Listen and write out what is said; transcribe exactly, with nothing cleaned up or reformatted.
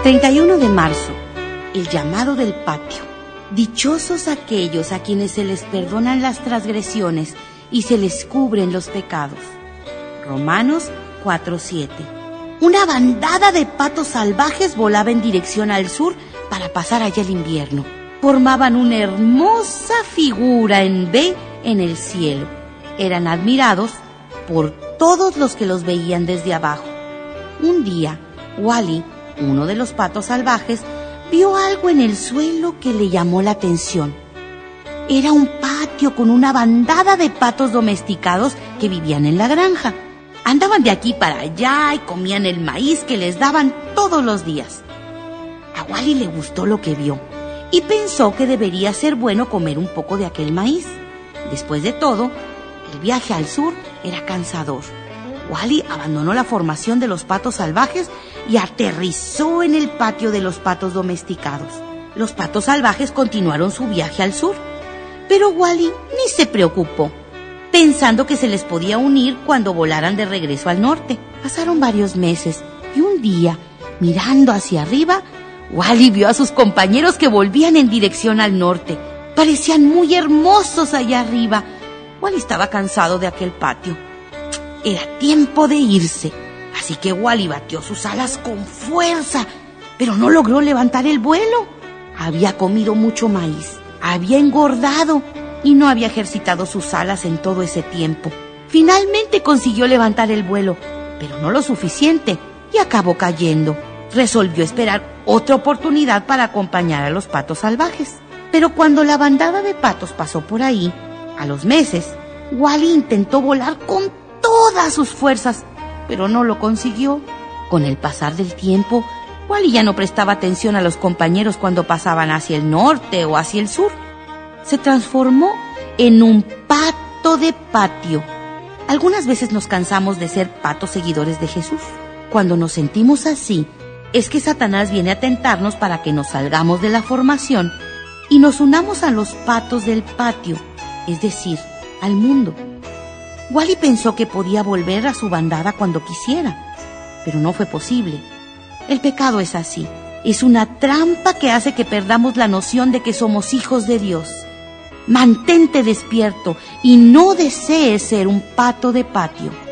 treinta y uno de marzo, el llamado del patio. Dichosos aquellos a quienes se les perdonan las transgresiones y se les cubren los pecados. Romanos cuatro siete. Una bandada de patos salvajes volaba en dirección al sur para pasar allá el invierno. Formaban una hermosa figura en V en el cielo. Eran admirados por todos los que los veían desde abajo. Un día, Wally, uno de los patos salvajes, vio algo en el suelo que le llamó la atención. Era un patio con una bandada de patos domesticados que vivían en la granja. Andaban de aquí para allá y comían el maíz que les daban todos los días. A Wally le gustó lo que vio y pensó que debería ser bueno comer un poco de aquel maíz. Después de todo, el viaje al sur era cansador. Wally abandonó la formación de los patos salvajes y aterrizó en el patio de los patos domesticados. Los patos salvajes continuaron su viaje al sur, pero Wally ni se preocupó, pensando que se les podía unir cuando volaran de regreso al norte. Pasaron varios meses y un día, mirando hacia arriba, Wally vio a sus compañeros que volvían en dirección al norte. Parecían muy hermosos allá arriba. Wally estaba cansado de aquel patio. Era tiempo de irse, así que Wally batió sus alas con fuerza, pero no logró levantar el vuelo. Había comido mucho maíz, había engordado y no había ejercitado sus alas en todo ese tiempo. Finalmente consiguió levantar el vuelo, pero no lo suficiente, y acabó cayendo. Resolvió esperar otra oportunidad para acompañar a los patos salvajes. Pero cuando la bandada de patos pasó por ahí, a los meses, Wally intentó volar con todas sus fuerzas, pero no lo consiguió. Con el pasar del tiempo, Wally ya no prestaba atención a los compañeros cuando pasaban hacia el norte o hacia el sur. Se transformó en un pato de patio. Algunas veces nos cansamos de ser patos seguidores de Jesús. Cuando nos sentimos así, es que Satanás viene a tentarnos para que nos salgamos de la formación y nos unamos a los patos del patio, es decir, al mundo. Wally pensó que podía volver a su bandada cuando quisiera, pero no fue posible. El pecado es así, es una trampa que hace que perdamos la noción de que somos hijos de Dios. Mantente despierto y no desees ser un pato de patio.